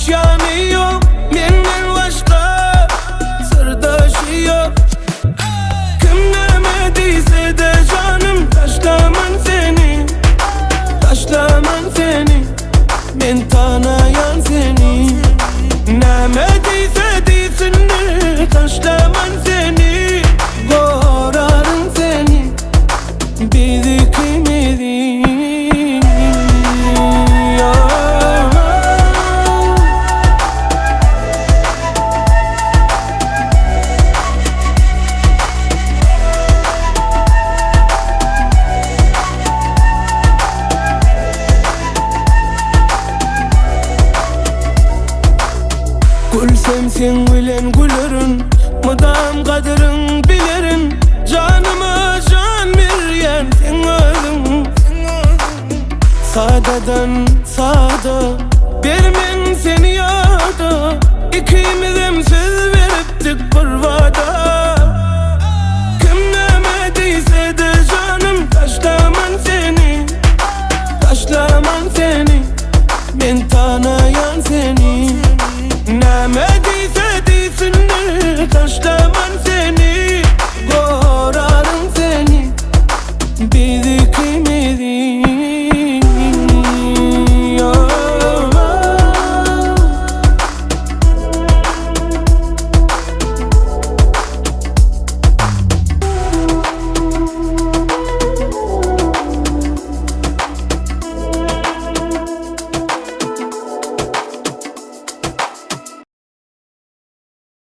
nişanı yok, menden başka sırdaşı yok. Kim demediyse de canım, taşlamam seni, taşlamam seni, ben tanıyan seni. Nemediyse değilsin, taşlamam seni, korarım seni, biz ikimizi. Gülsem sen gülen gülerin, mudam kadırın bilerin. Canıma can veryen sen özün. Sadadan sada, vermen seni yada, İkimiz hem